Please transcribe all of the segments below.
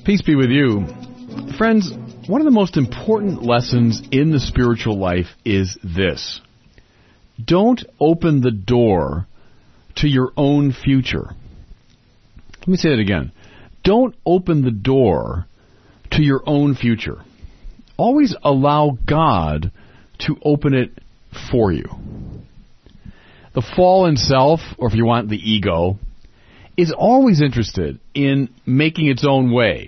Peace be with you. Friends, one of the most important lessons in the spiritual life is this. Don't open the door to your own future. Let me say that again. Don't open the door to your own future. Always allow God to open it for you. The fallen self, or if you want, the ego, is always interested in making its own way,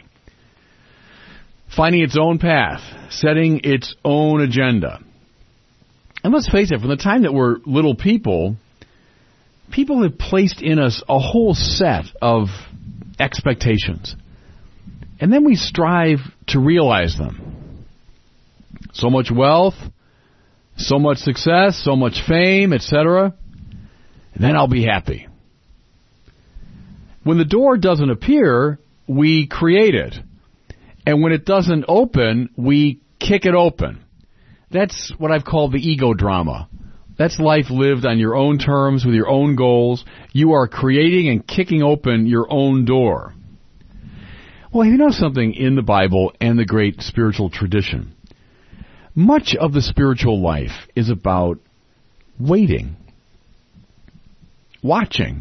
finding its own path, setting its own agenda. And let's face it, from the time that we're little people have placed in us a whole set of expectations. And then we strive to realize them. So much wealth, so much success, so much fame, etc. And then I'll be happy. When the door doesn't appear, we create it. And when it doesn't open, we kick it open. That's what I've called the ego drama. That's life lived on your own terms, with your own goals. You are creating and kicking open your own door. Well, you know something in the Bible and the great spiritual tradition? Much of the spiritual life is about waiting, watching,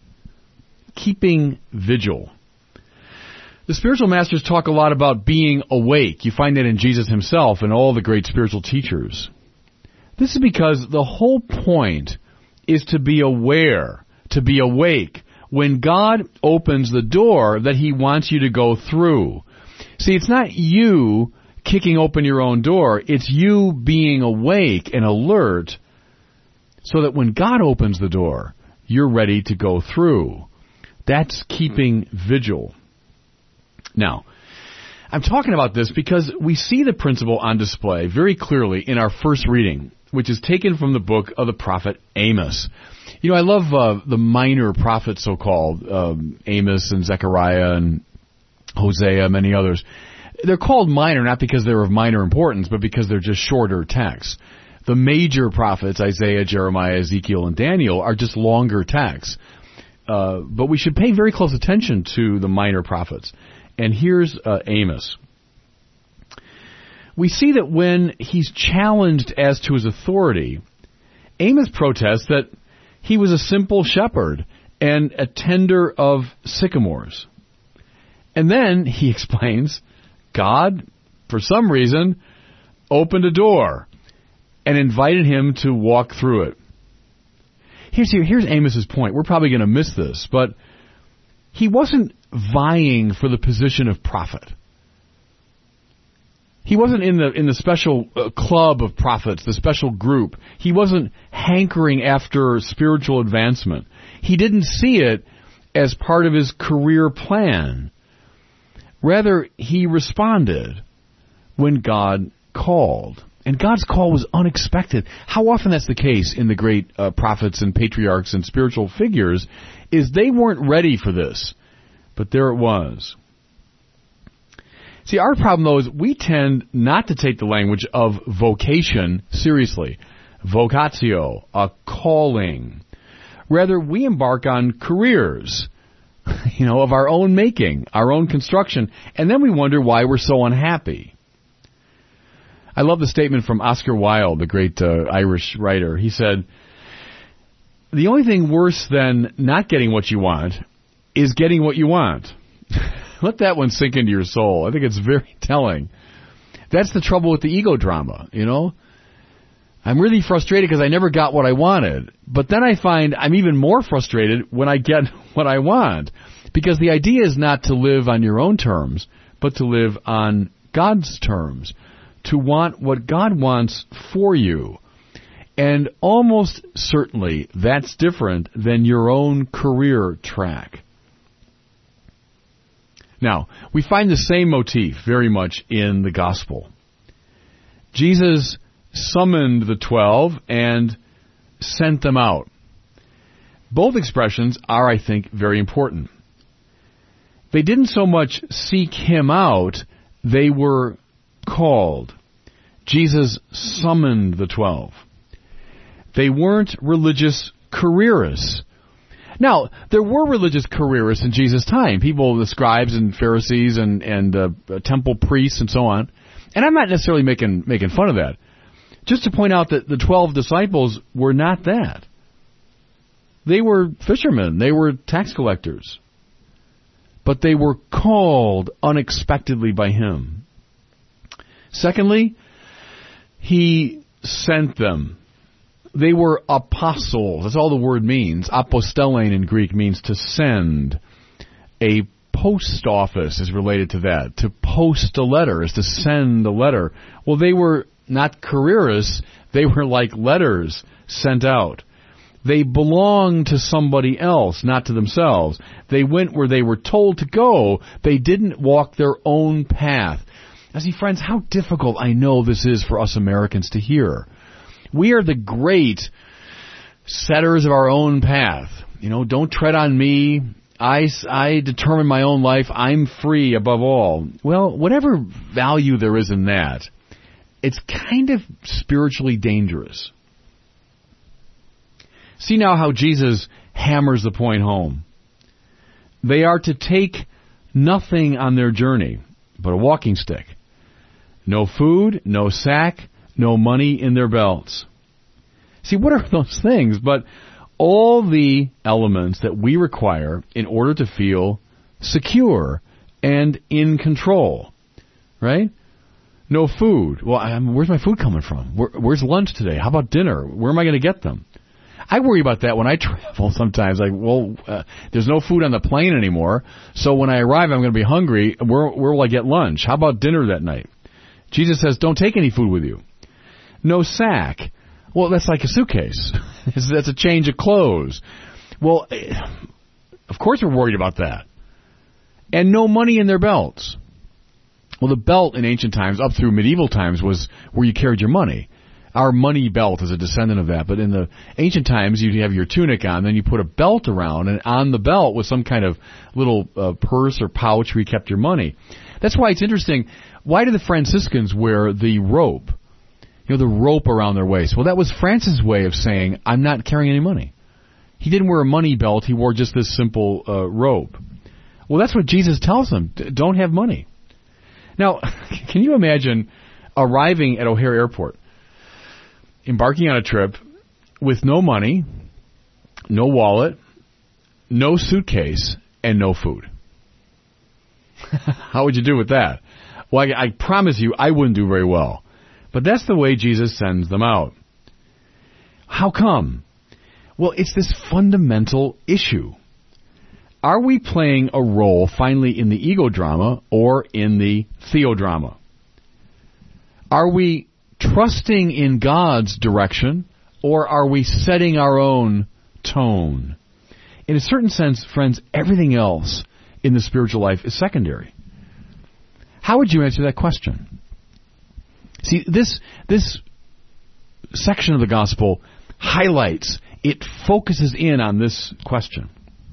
keeping vigil. The spiritual masters talk a lot about being awake. You find that in Jesus himself and all the great spiritual teachers. This is because the whole point is to be aware, to be awake, when God opens the door that he wants you to go through. See, it's not you kicking open your own door. It's you being awake and alert so that when God opens the door, you're ready to go through. That's keeping vigil. Now, I'm talking about this because we see the principle on display very clearly in our first reading, which is taken from the book of the prophet Amos. You know, I love the minor prophets, so-called, Amos and Zechariah and Hosea, many others. They're called minor not because they're of minor importance, but because they're just shorter texts. The major prophets, Isaiah, Jeremiah, Ezekiel, and Daniel, are just longer texts. But we should pay very close attention to the minor prophets. And here's Amos. We see that when he's challenged as to his authority, Amos protests that he was a simple shepherd and a tender of sycamores. And then he explains, God, for some reason, opened a door and invited him to walk through it. Here's Amos's point. We're probably going to miss this, but he wasn't vying for the position of prophet. He wasn't in the special club of prophets, the special group. He wasn't hankering after spiritual advancement. He didn't see it as part of his career plan. Rather, he responded when God called. And God's call was unexpected. How often that's the case in the great prophets and patriarchs and spiritual figures is they weren't ready for this. But there it was. See, our problem, though, is we tend not to take the language of vocation seriously. Vocatio, a calling. Rather, we embark on careers, of our own making, our own construction, and then we wonder why we're so unhappy. I love the statement from Oscar Wilde, the great Irish writer. He said, the only thing worse than not getting what you want is getting what you want. Let that one sink into your soul. I think it's very telling. That's the trouble with the ego drama, I'm really frustrated because I never got what I wanted. But then I find I'm even more frustrated when I get what I want. Because the idea is not to live on your own terms, but to live on God's terms. To want what God wants for you. And almost certainly that's different than your own career track. Now, we find the same motif very much in the gospel. Jesus summoned the 12 and sent them out. Both expressions are, I think, very important. They didn't so much seek him out, they were called. Jesus summoned the 12. They weren't religious careerists. Now, there were religious careerists in Jesus' time, people, the scribes and Pharisees and temple priests and so on. And I'm not necessarily making fun of that. Just to point out that the 12 disciples were not that. They were fishermen. They were tax collectors. But they were called unexpectedly by him. Secondly, he sent them. They were apostles. That's all the word means. Apostellein in Greek means to send. A post office is related to that. To post a letter is to send a letter. Well, they were not careerists. They were like letters sent out. They belonged to somebody else, not to themselves. They went where they were told to go. They didn't walk their own path. Now, see, friends, how difficult I know this is for us Americans to hear. We are the great setters of our own path. You know, don't tread on me. I determine my own life. I'm free above all. Well, whatever value there is in that, it's kind of spiritually dangerous. See now how Jesus hammers the point home. They are to take nothing on their journey but a walking stick. No food, no sack, no money in their belts. See, what are those things but all the elements that we require in order to feel secure and in control, right? No food. Well, where's my food coming from? Where's lunch today? How about dinner? Where am I going to get them? I worry about that when I travel sometimes. There's no food on the plane anymore, so when I arrive, I'm going to be hungry. Where will I get lunch? How about dinner that night? Jesus says, don't take any food with you. No sack. Well, that's like a suitcase. That's a change of clothes. Well, of course we're worried about that. And no money in their belts. Well, the belt in ancient times, up through medieval times, was where you carried your money. Our money belt is a descendant of that. But in the ancient times, you'd have your tunic on, then you put a belt around, and on the belt was some kind of little purse or pouch where you kept your money. That's why it's interesting. Why do the Franciscans wear the rope? You know, the rope around their waist. Well, that was Francis' way of saying, I'm not carrying any money. He didn't wear a money belt. He wore just this simple rope. Well, that's what Jesus tells them. Don't have money. Now, can you imagine arriving at O'Hare Airport, embarking on a trip with no money, no wallet, no suitcase, and no food? How would you do with that? Well, I promise you, I wouldn't do very well. But that's the way Jesus sends them out. How come? Well, it's this fundamental issue. Are we playing a role finally in the ego drama or in the theodrama? Are we trusting in God's direction or are we setting our own tone? In a certain sense, friends, everything else in the spiritual life is secondary. How would you answer that question? See, this section of the gospel highlights, it focuses in on this question.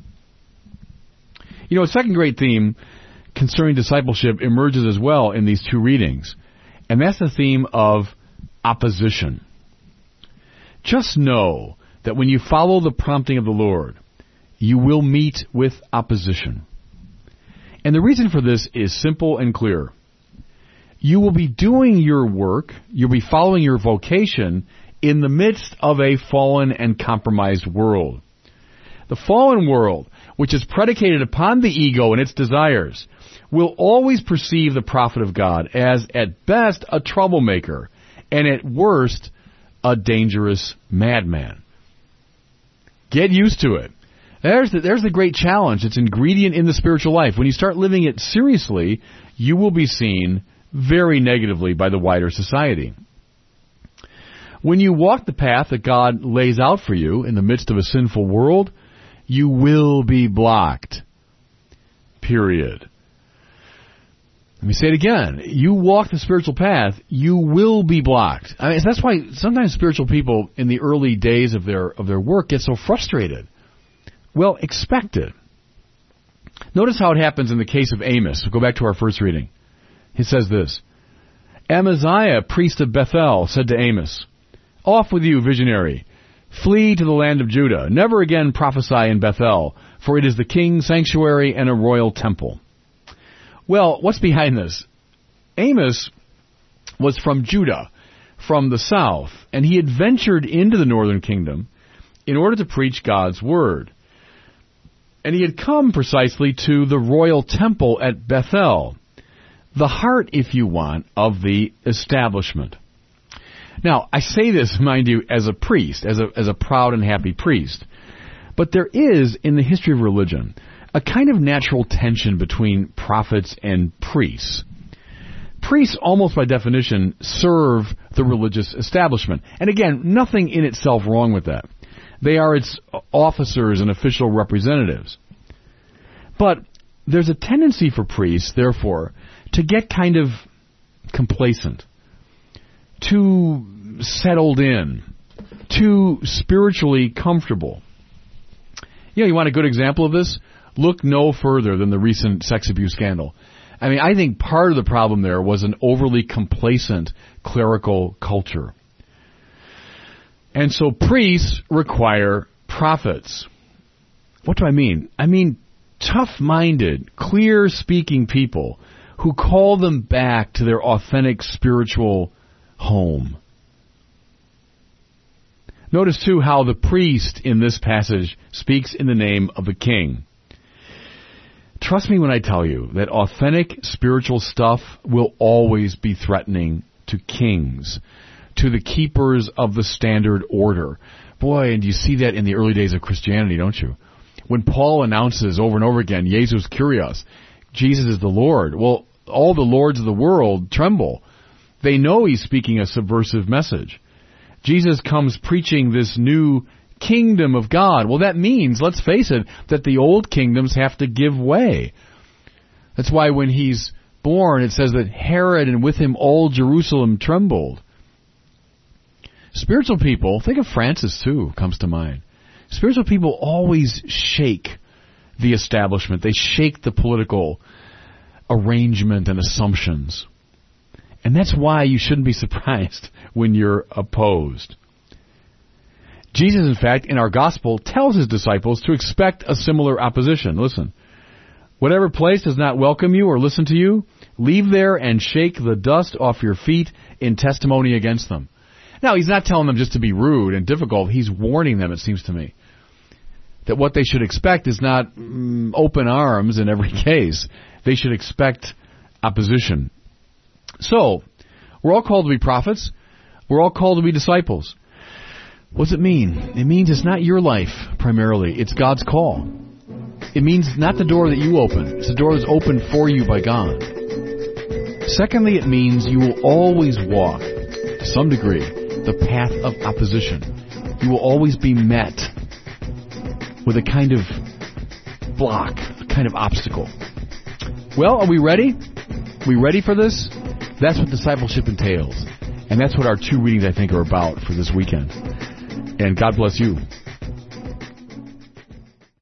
You know, a second great theme concerning discipleship emerges as well in these two readings, and that's the theme of opposition. Just know that when you follow the prompting of the Lord, you will meet with opposition. And the reason for this is simple and clear. You will be doing your work, you'll be following your vocation in the midst of a fallen and compromised world. The fallen world, which is predicated upon the ego and its desires, will always perceive the prophet of God as, at best, a troublemaker, and at worst, a dangerous madman. Get used to it. There's the great challenge. It's ingredient in the spiritual life. When you start living it seriously, you will be seen very negatively by the wider society. When you walk the path that God lays out for you in the midst of a sinful world, you will be blocked. Period. Let me say it again. You walk the spiritual path, you will be blocked. I mean, that's why sometimes spiritual people in the early days of their work get so frustrated. Well, expect it. Notice how it happens in the case of Amos. We'll go back to our first reading. He says this, Amaziah, priest of Bethel, said to Amos, "Off with you, visionary. Flee to the land of Judah. Never again prophesy in Bethel, for it is the king's sanctuary and a royal temple. Well, what's behind this? Amos was from Judah, from the south, and he had ventured into the northern kingdom in order to preach God's word. And he had come precisely to the royal temple at Bethel, the heart, if you want, of the establishment. Now, I say this, mind you, as a priest, as a proud and happy priest. But there is, in the history of religion, a kind of natural tension between prophets and priests. Priests, almost by definition, serve the religious establishment. And again, nothing in itself wrong with that. They are its officers and official representatives. But there's a tendency for priests, therefore, to get kind of complacent, too settled in, too spiritually comfortable. You know, you want a good example of this? Look no further than the recent sex abuse scandal. I mean, I think part of the problem there was an overly complacent clerical culture. And so priests require prophets. What do I mean? I mean tough-minded, clear-speaking people who call them back to their authentic spiritual home. Notice, too, how the priest in this passage speaks in the name of the king. Trust me when I tell you that authentic spiritual stuff will always be threatening to kings, to the keepers of the standard order. Boy, and you see that in the early days of Christianity, don't you? When Paul announces over and over again, Jesus Kyrios, Jesus is the Lord, well, all the lords of the world tremble. They know he's speaking a subversive message. Jesus comes preaching this new kingdom of God. Well, that means, let's face it, that the old kingdoms have to give way. That's why when he's born, it says that Herod and with him all Jerusalem trembled. Spiritual people, think of Francis too, comes to mind. Spiritual people always shake the establishment. They shake the political arrangement and assumptions. And that's why you shouldn't be surprised when you're opposed. Jesus, in fact, in our gospel, tells his disciples to expect a similar opposition. Listen, whatever place does not welcome you or listen to you, leave there and shake the dust off your feet in testimony against them. Now, he's not telling them just to be rude and difficult. He's warning them, it seems to me, that what they should expect is not open arms in every case. They should expect opposition. So, we're all called to be prophets. We're all called to be disciples. What does it mean? It means it's not your life, primarily. It's God's call. It means not the door that you open. It's the door that's opened for you by God. Secondly, it means you will always walk, to some degree, the path of opposition. You will always be met with a kind of block, a kind of obstacle. Well, are we ready? Are we ready for this? That's what discipleship entails. And that's what our two readings, I think, are about for this weekend. And God bless you.